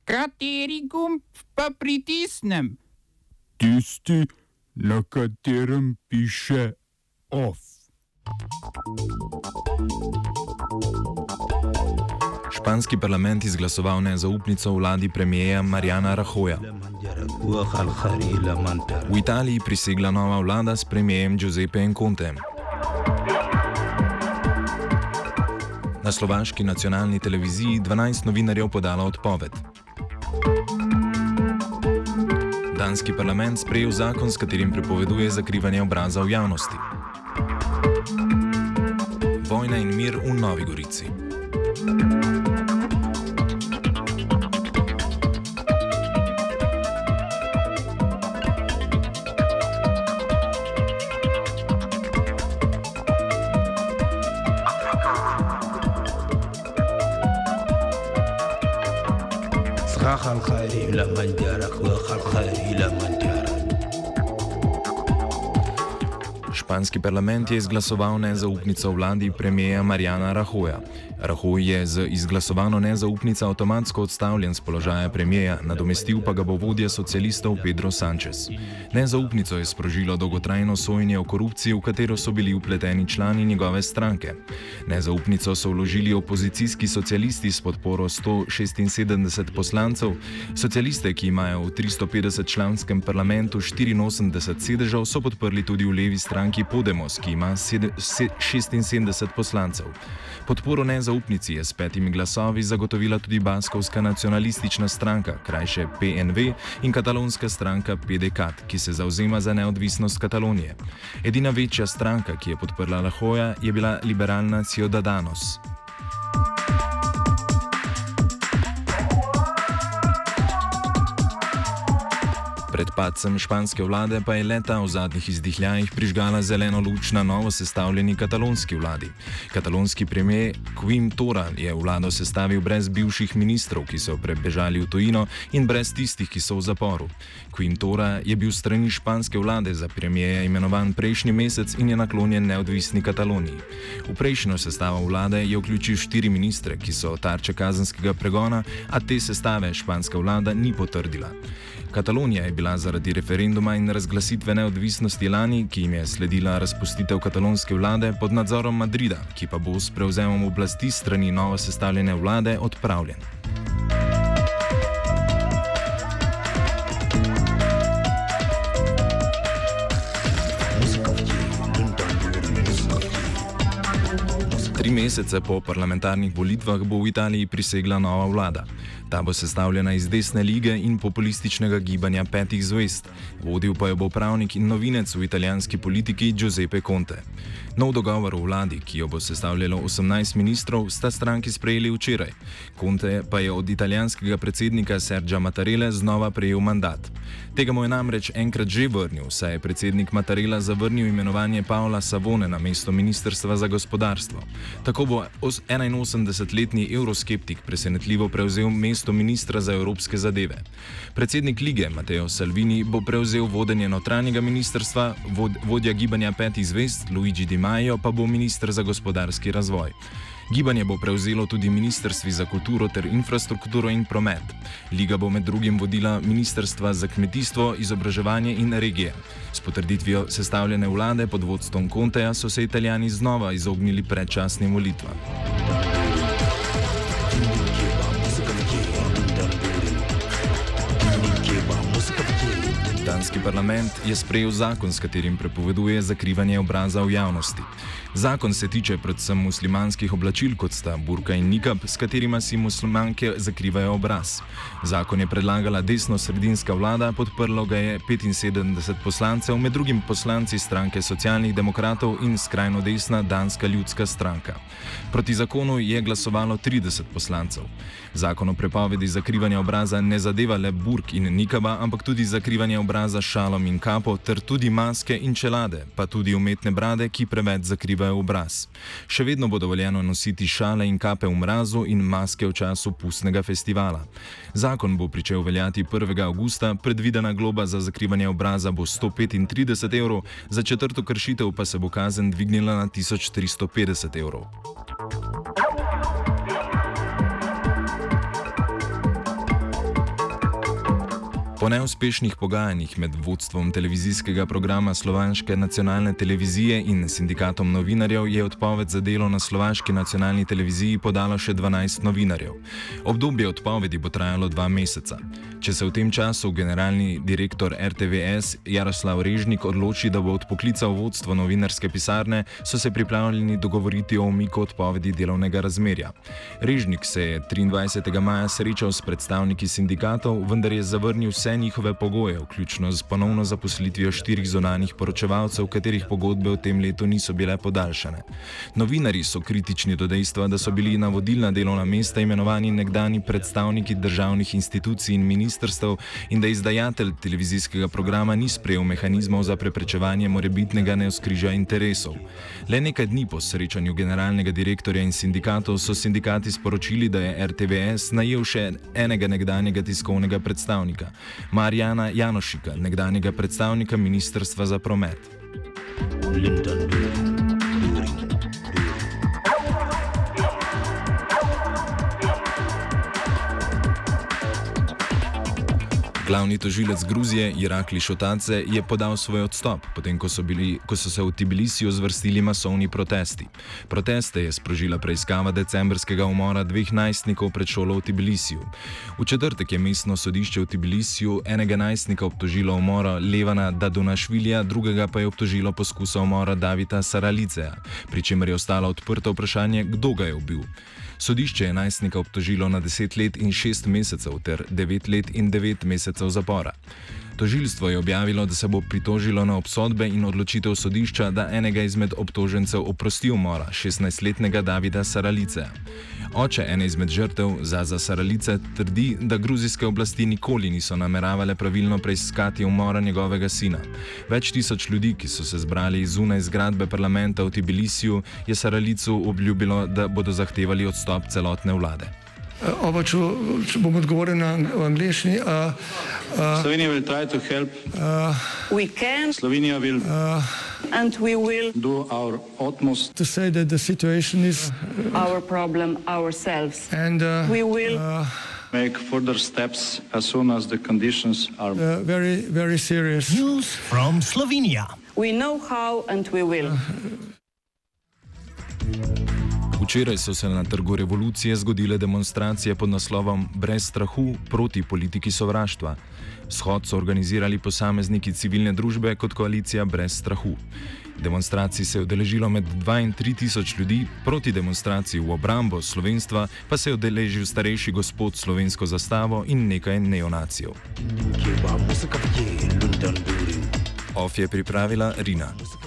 Kateri gumb pa pritisnem? Tisti, na katerem piše OF. Španski parlament izglasoval nezaupnico vladi premierja Mariana Rajoya. V Italiji prisegla nova vlada s premierjem Giuseppem Contejem. Na slovaški nacionalni televiziji 12 novinarjev podalo odpoved. Danski parlament sprejel zakon, s katerim prepoveduje zakrivanje obraza v javnosti. Vojna in mir v Novi Gorici. Španski parlament je izglasoval nezaupnico vladi premierja Mariana Rajoya. Rajoy je z izglasovano nezaupnico avtomatsko odstavljen z položaja premierja, nadomestil pa ga bo vodja socialistov Pedro Sánchez. Nezaupnico je sprožilo dolgotrajno sojenje o korupciji, v katero so bili vpleteni člani njegove stranke. Nezaupnico so vložili opozicijski socialisti s podporo 176 poslancev. Socialiste, ki imajo v 350-članskem parlamentu 84 sedežev, so podprli tudi v levi stranki Podemos, ki ima 76 poslancev. Podporo nezaupnici je s 5 glasovi zagotovila tudi baskovska nacionalistična stranka, krajše PNV, in katalonska stranka PDeCAT, ki se zavzema za neodvisnost Katalonije. Edina večja stranka, ki je podprla Rajoya, je bila liberalna Ciudadanos. Pred padcem španske vlade pa je leta v zadnjih izdihljajih prižgala zeleno luč na novo sestavljeni katalonski vladi. Katalonski premier Quim Torra je vlado sestavil brez bivših ministrov, ki so prebežali v tujino, in brez tistih, ki so v zaporu. Quim Torra je bil strani španske vlade za premierja imenovan prejšnji mesec in je naklonjen neodvisni Kataloniji. V prejšnjo sestavo vlade je vključil 4 ministre, ki so tarče kazenskega pregona, a te sestave španska vlada ni potrdila. Katalonija je bila zaradi referenduma in razglasitve neodvisnosti lani, ki jim je sledila razpustitev katalonske vlade, pod nadzorom Madrida, ki pa bo s prevzemom oblasti strani novo sestavljene vlade odpravljen. Tri mesece po parlamentarnih volitvah bo v Italiji prisegla nova vlada. Ta bo sestavljena iz desne lige in populističnega gibanja Petih zvezd. Vodil pa jo bo pravnik in novinec v italijanski politiki Giuseppe Conte. Nov dogovor v vladi, ki jo bo sestavljalo 18 ministrov, sta stranki sprejeli včeraj. Conte pa je od italijanskega predsednika Sergia Mattarelle znova prejel mandat. Tega mu je namreč enkrat že vrnil, saj je predsednik Mattarella zavrnil imenovanje Paola Savone na mesto ministrstva za gospodarstvo. Tako bo 81-letni euroskeptik presenetljivo prevzel mesto ministra za evropske zadeve. Predsednik lige Matteo Salvini bo prevzel vodenje notranjega ministrstva, vodja gibanja Petih zvezd Luigi Di Maio pa bo minister za gospodarski razvoj. Gibanje bo prevzelo tudi ministrstvi za kulturo ter infrastrukturo in promet. Liga bo med drugim vodila ministrstva za kmetijstvo, izobraževanje in regije. S potrditvijo sestavljene vlade pod vodstvom Conteja so se Italijani znova izognili predčasnim volitvam. Danski parlament je sprejel zakon, s katerim prepoveduje zakrivanje obraza v javnosti. Zakon se tiče predvsem muslimanskih oblačil, kot sta burka in nikab, s katerima si muslimanke zakrivajo obraz. Zakon je predlagala desno-sredinska vlada, podprlo ga je 75 poslancev, med drugim poslanci stranke socialnih demokratov in skrajno desna Danska ljudska stranka. Proti zakonu je glasovalo 30 poslancev. Zakon o prepovedi zakrivanja obraza ne zadeva le burk in nikaba, ampak tudi zakrivanje obraza šalom in kapo, ter tudi maske in čelade, pa tudi umetne brade, ki preveč zakrivajo obraz. Še vedno bo dovoljeno nositi šale in kape v mrazu in maske v času pustnega festivala. Zakon bo pričel veljati 1. avgusta, predvidena globa za zakrivanje obraza bo 135 evrov, za četrto kršitev pa se bo kazen dvignila na 1350 evrov. Po neuspešnih pogajanjih med vodstvom televizijskega programa Slovaške nacionalne televizije in sindikatom novinarjev je odpoved za delo na Slovaški nacionalni televiziji podalo še 12 novinarjev. Obdobje odpovedi bo trajalo 2 meseca. Če se v tem času generalni direktor RTVS Jaroslav Režnik odloči, da bo odpoklical vodstvo novinarske pisarne, so se pripravljeni dogovoriti o umiku odpovedi delovnega razmerja. Režnik se je 23. maja srečal s predstavniki sindikatov, vendar je zavrnil vse njihove pogoje, vključno z ponovno zaposlitvijo 4 zunanjih poročevalcev, katerih pogodbe v tem letu niso bile podaljšane. Novinarji so kritični do dejstva, da so bili na vodilna delovna mesta imenovani nekdani predstavniki državnih institucij in ministrstev in da izdajatelj televizijskega programa ni sprejel mehanizmov za preprečevanje morebitnega navzkrižja interesov. Le nekaj dni po srečanju generalnega direktorja in sindikatov so sindikati sporočili, da je RTVS najel še enega nekdanjega tiskovnega predstavnika, Marjana Janošika, nekdanjega predstavnika Ministrstva za promet. Glavni tožilec Gruzije, Irakli Šotace, je podal svoj odstop, potem ko so se v Tbilisiju zvrstili masovni protesti. Proteste je sprožila preiskava decembrskega umora 2 najstnikov pred šolo v Tbilisiju. V četrtek je mestno sodišče v Tbilisiju enega najstnika obtožilo umora Levana Dadonašvilija, drugega pa je obtožilo poskusa umora Davida Saraliceja, pri čemer je ostalo odprto vprašanje, kdo ga je ubil. Sodišče je najstnika obtožilo na 10 let in 6 mesecev ter 9 let in 9 mesecev zapora. Tožilstvo je objavilo, da se bo pritožilo na obsodbe in odločitev sodišča, da enega izmed obtožencev oprosti umora, 16-letnega Davida Saraliceja. Oče ene izmed žrtev, Zaza Saralice, trdi, da gruzijske oblasti nikoli niso nameravale pravilno preiskati umora njegovega sina. Več tisoč ljudi, ki so se zbrali zunaj zgradbe parlamenta v Tbilisiju, je Saralicu obljubilo, da bodo zahtevali odstop celotne vlade. Če bom odgovoril na angleščini. Slovenija will try to help. We can. Slovenija will. And we will Do our utmost. To say that the situation is. Our problem ourselves. And we will. Make further steps as soon as the conditions are. Very, very serious. News from Slovenia. We know how and we will. Včeraj so se na Trgu Revolucije zgodile demonstracije pod naslovom Brez strahu proti politiki sovraštva. Shod so organizirali posamezniki civilne družbe kot koalicija Brez strahu. Demonstracij se je udeležilo med 2 in 3 tisoč ljudi, proti demonstraciji v obrambo slovenstva pa se je udeležil starejši gospod s slovensko zastavo in nekaj neonacijev. Of je pripravila Rina.